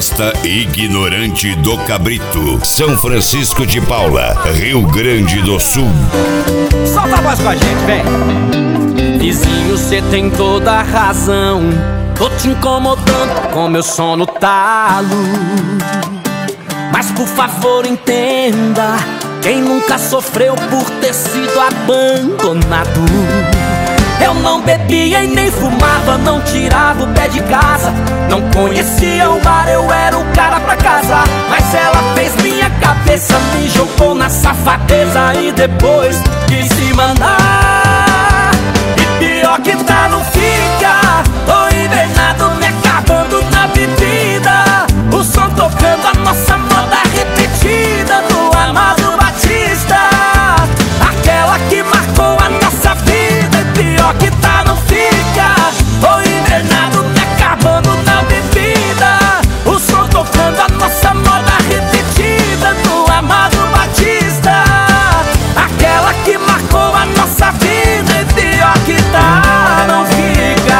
Festa Ignorante do Cabrito, São Francisco de Paula, Rio Grande do Sul. Solta a voz com a gente, vem. Vizinho, cê tem toda a razão. Tô te incomodando com meu sono talo. Mas por favor entenda, quem nunca sofreu por ter sido abandonado. Eu não bebia e nem fumava, não tirava o pé de casa, não conhecia o bar, eu era o cara pra casar. Mas ela fez minha cabeça, me jogou na safadeza e depois quis se mandar. E pior que tá, não fica, tô invernado, me acabando na bebida. O som tocando, a nossa moda repetida do Amado Batista, aquela que marcou a nossa vida. Pior que tá, não fica, tô invernado, me acabando na bebida. O som tocando, a nossa moda repetida do Amado Batista, aquela que marcou a nossa vida. E pior que tá, não fica.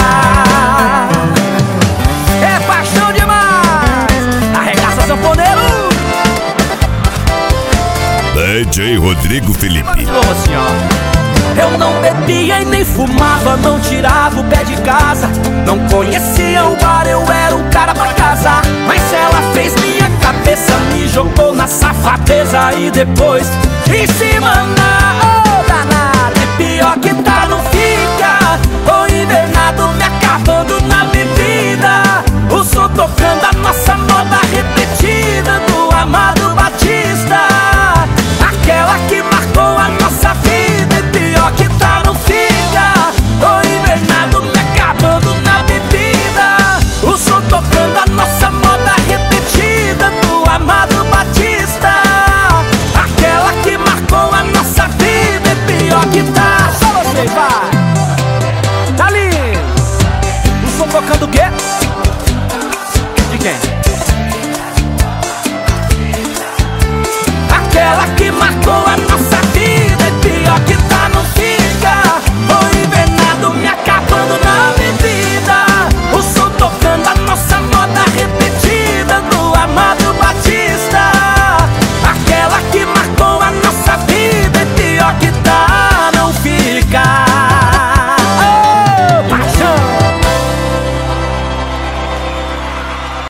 É paixão demais, arregaça sanfoneiro. DJ Rodrigo Felipe. Eu não bebia e nem fumava, não tirava o pé de casa, não conhecia o bar, eu era o cara pra casar. Mas ela fez minha cabeça, me jogou na safadeza e depois em cima